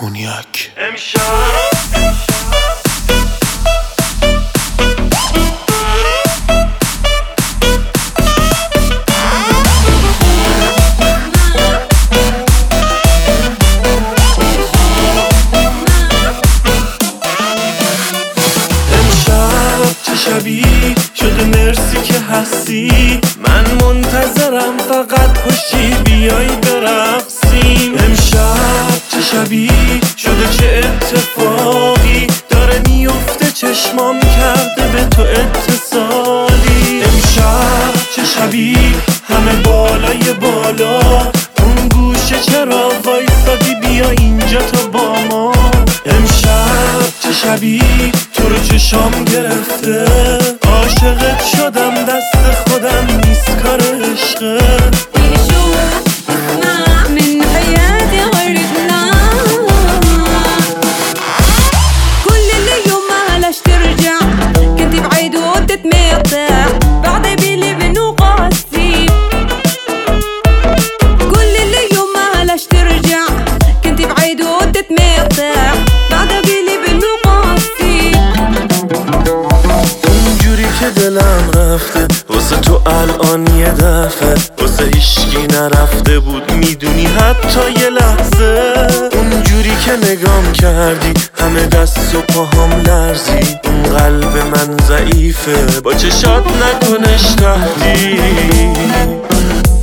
کونیاک. شبی شده مرسی که هستی، من منتظرم فقط پشتی بیای برقصیم. امشب چه شبی شده، چه اتفاقی داره میفته، چشمام کرده به تو اتصالی. امشب چه شبی همه بالای بالا، اون گوشه چرا وایسادی، بیا اینجا تو با ما. امشب چه شبی تو رو چشام گرفته، عاشقت شدم دست خودم نیست کار عشقه. دلم رفته واسه تو الان یه دفعه، واسه هیشکی نرفته بود میدونی حتی یه لحظه. اونجوری که نگام کردی همه دست و پاهام لرزید، اون قلب من ضعیفه با چشات نکنش تهدید.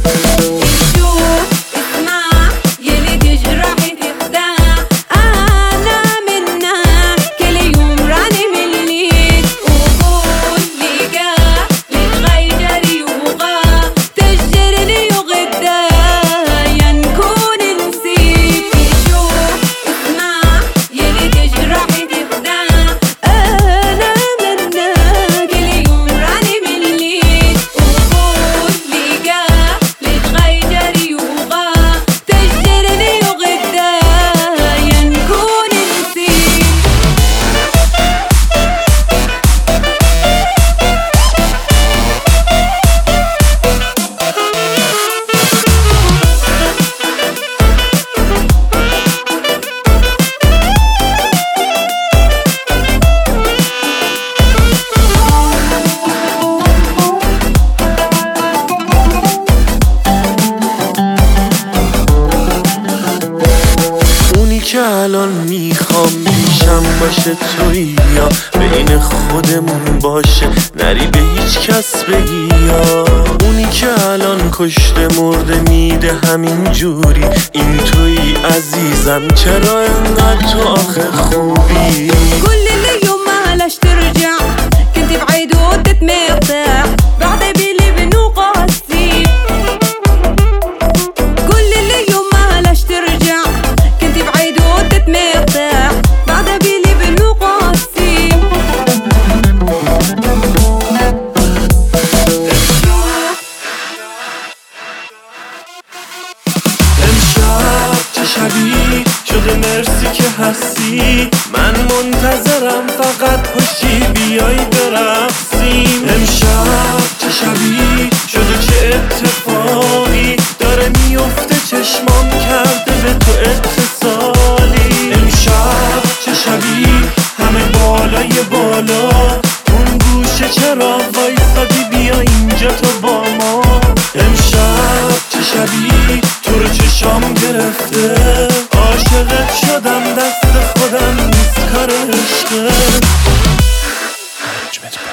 که الان میخوام پیشم باشه تویی، یا بین خودمون باشه نری به هیچ کس بگی، یا اونی که الان کشته مرده میده همین جوری، این تویی عزیزم چرا انقدر تو آخه خوبی. كل اليوم معلش ترجع كنت بعيد وتتمقطع بعد بيلي بنقاسي. كل اليوم معلش ترجع كنت بعيد وتتمقطع بعد بيلي بنقاسي. امشب چه شبی شده مرسی که هستی، من منتظرم فقط پشتی بیای برقصیم. امشب چه شبی شده، چه اتفاقی داره میفته، چشمام کرده به تو اتصالی. امشب چه شبی همه بالای بالا، اون گوشه چرا وایسادی، بیا اینجا تو با ما. امشب چه شبی تو رو چشام گرفته، عاشقت شدم دست خودم نیست کار عشقه.